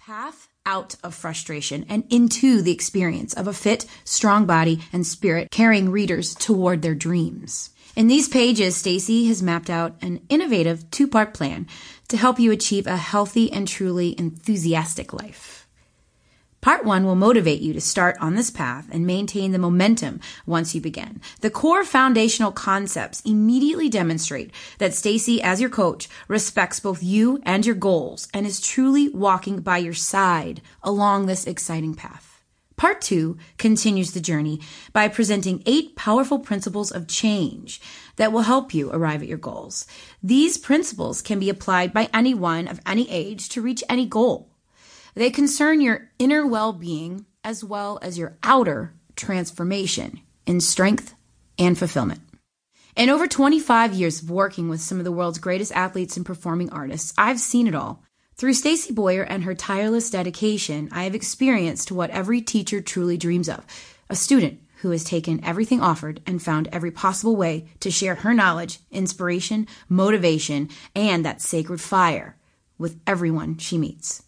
path out of frustration and into the experience of a fit, strong body and spirit, carrying readers toward their dreams. In these pages, Stacy has mapped out an innovative 2-part plan to help you achieve a healthy and truly enthusiastic life. Part 1 will motivate you to start on this path and maintain the momentum once you begin. The core foundational concepts immediately demonstrate that Stacy, as your coach, respects both you and your goals and is truly walking by your side along this exciting path. Part 2 continues the journey by presenting 8 powerful principles of change that will help you arrive at your goals. These principles can be applied by anyone of any age to reach any goal. They concern your inner well-being as well as your outer transformation in strength and fulfillment. In over 25 years of working with some of the world's greatest athletes and performing artists, I've seen it all. Through Stacy Boyer and her tireless dedication, I have experienced what every teacher truly dreams of, a student who has taken everything offered and found every possible way to share her knowledge, inspiration, motivation, and that sacred fire with everyone she meets.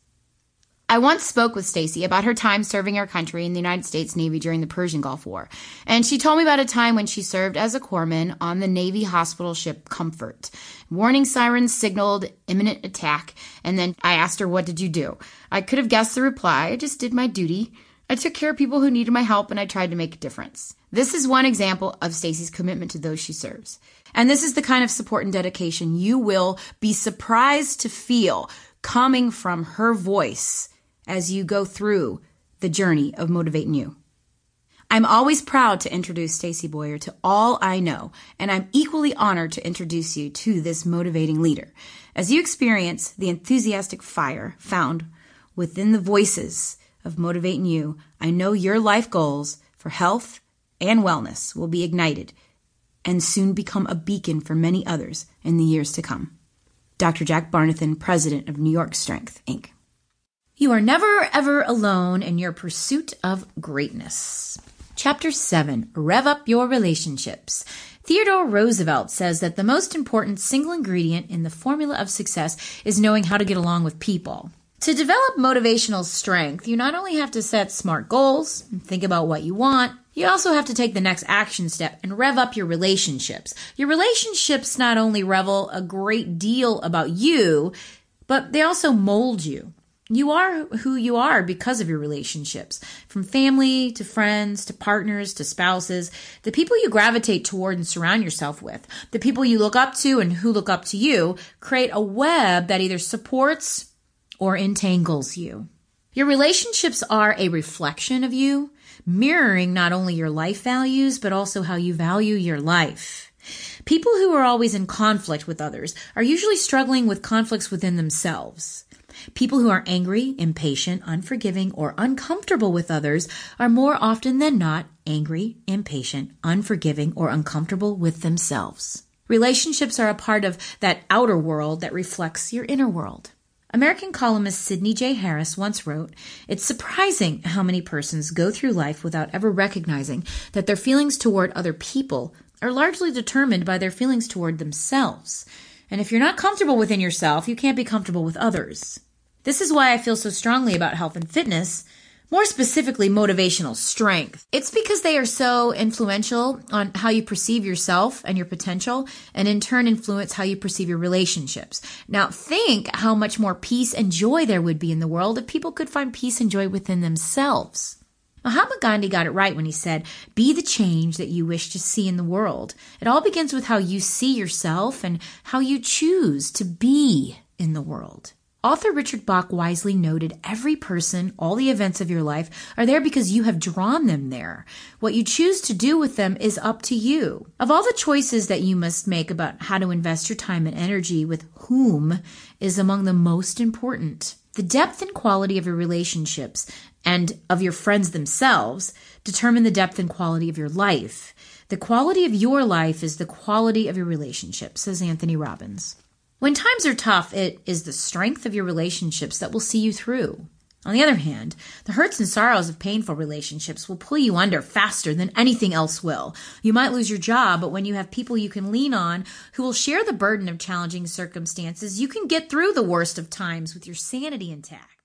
I once spoke with Stacy about her time serving our country in the United States Navy during the Persian Gulf War, and she told me about a time when she served as a corpsman on the Navy hospital ship Comfort. Warning sirens signaled imminent attack, and then I asked her, "What did you do?" I could have guessed the reply. I just did my duty. I took care of people who needed my help, and I tried to make a difference. This is one example of Stacy's commitment to those she serves. And this is the kind of support and dedication you will be surprised to feel coming from her voice as you go through the journey of motivating you. I'm always proud to introduce Stacy Boyer to all I know, and I'm equally honored to introduce you to this motivating leader. As you experience the enthusiastic fire found within the voices of motivating you, I know your life goals for health and wellness will be ignited and soon become a beacon for many others in the years to come. Dr. Jack Barnathan, President of New York Strength, Inc. You are never, ever alone in your pursuit of greatness. Chapter 7, Rev Up Your Relationships. Theodore Roosevelt says that the most important single ingredient in the formula of success is knowing how to get along with people. To develop motivational strength, you not only have to set smart goals and think about what you want, you also have to take the next action step and rev up your relationships. Your relationships not only reveal a great deal about you, but they also mold you. You are who you are because of your relationships. From family to friends to partners to spouses, the people you gravitate toward and surround yourself with, the people you look up to and who look up to you, create a web that either supports or entangles you. Your relationships are a reflection of you, mirroring not only your life values, but also how you value your life. People who are always in conflict with others are usually struggling with conflicts within themselves. People who are angry, impatient, unforgiving, or uncomfortable with others are more often than not angry, impatient, unforgiving, or uncomfortable with themselves. Relationships are a part of that outer world that reflects your inner world. American columnist Sidney J. Harris once wrote, "It's surprising how many persons go through life without ever recognizing that their feelings toward other people are largely determined by their feelings toward themselves. And if you're not comfortable within yourself, you can't be comfortable with others." This is why I feel so strongly about health and fitness, more specifically motivational strength. It's because they are so influential on how you perceive yourself and your potential, and in turn influence how you perceive your relationships. Now think how much more peace and joy there would be in the world if people could find peace and joy within themselves. Mahatma Gandhi got it right when he said, "Be the change that you wish to see in the world." It all begins with how you see yourself and how you choose to be in the world. Author Richard Bach wisely noted, every person, all the events of your life are there because you have drawn them there. What you choose to do with them is up to you. Of all the choices that you must make about how to invest your time and energy with whom is among the most important. The depth and quality of your relationships and of your friends themselves determine the depth and quality of your life. The quality of your life is the quality of your relationships, says Anthony Robbins. When times are tough, it is the strength of your relationships that will see you through. On the other hand, the hurts and sorrows of painful relationships will pull you under faster than anything else will. You might lose your job, but when you have people you can lean on who will share the burden of challenging circumstances, you can get through the worst of times with your sanity intact.